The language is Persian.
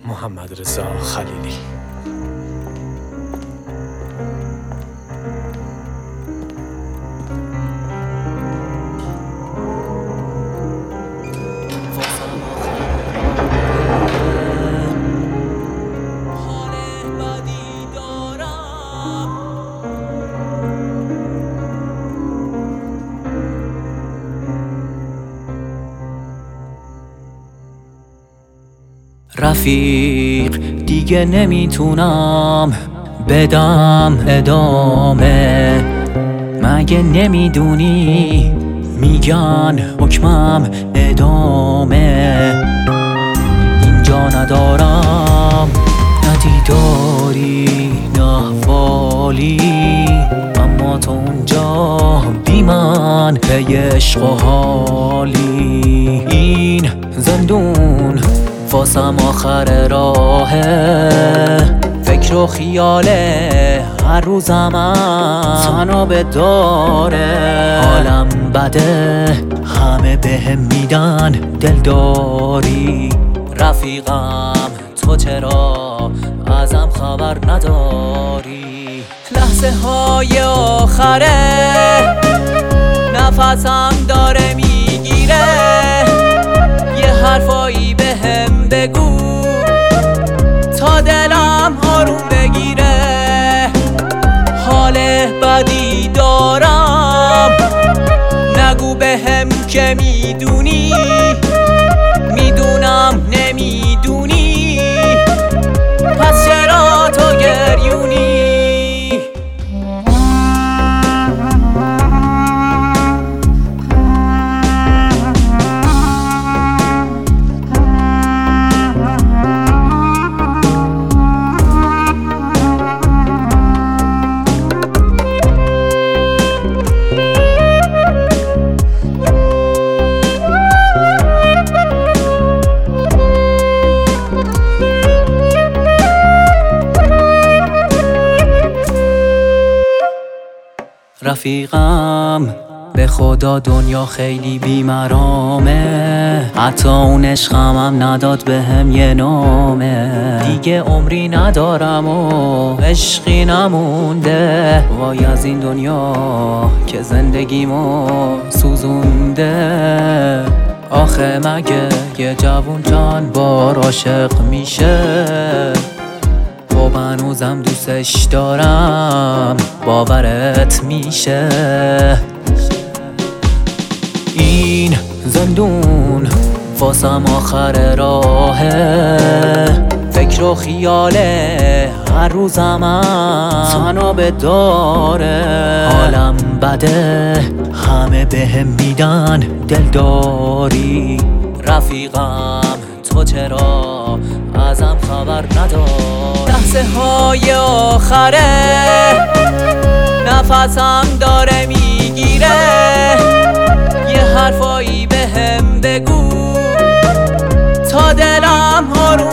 محمد رضا خلیلی. رفیق دیگه نمیتونم بدم ادامه، مگه نمیدونی میگن حکمم ادامه. اینجا ندارم نه دیداری نه احوالی، اما تو اونجا بی من پی عشق و حالی. این زندون واسم آخر راهه، فکر و خیاله هر روزم تنها داره. حالم بده همه بهم میدن دلداری، رفیقم تو چرا ازم خبر نداری؟ لحظه های آخره نفسم داره میگیره، یه حرفایی بهم بگو تا دلم آروم بگیره. حال بدی دارم نگو بهم که میدونی، میدونم نمیدونی، پس چرا تو گریونی؟ رفیقم به خدا دنیا خیلی بیمرامه، حتی اون عشقم نداد بهم یه نامه. دیگه عمری ندارم و عشقی نمونده، وای از این دنیا که زندگیمو سوزونده. آخه مگه یه جوون چند بار عاشق میشه؟ خب هنوزم دوستش دارم، باورت میشه؟ این زندون واسم آخر راهه، فکر و خیاله هر روزم تنها داره. حالم بده همه بهم میدن دلداری، رفیقم تو چرا ازم خبر نداری؟ لحظه های آخره نفسم داره میگیره، یه حرفایی بهم بگو تا دلم آروم